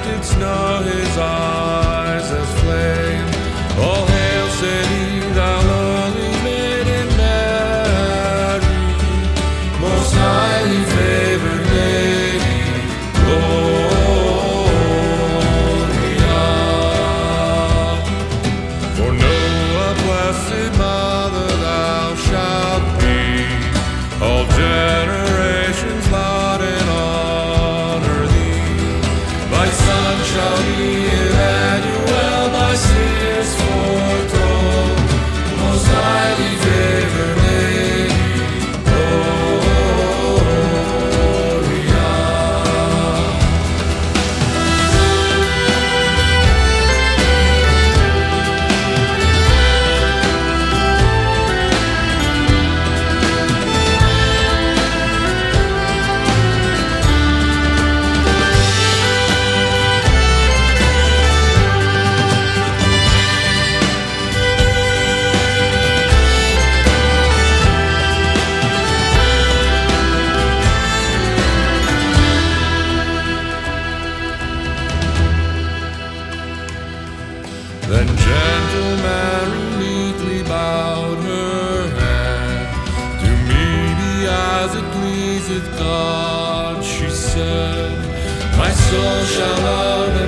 did snow, his eyes as flame. All hail, said he, thou lowly maiden Mary, most highly favored lady, Gloria. For know a blessed mother thou shalt be, all generations laud and honor thee. Thy son shall be Emmanuel, by seers foretold, most highly favored lady, Gloria. Then gentle Mary meekly bowed her head. Do me be as it pleaseth God, she said. My soul shall love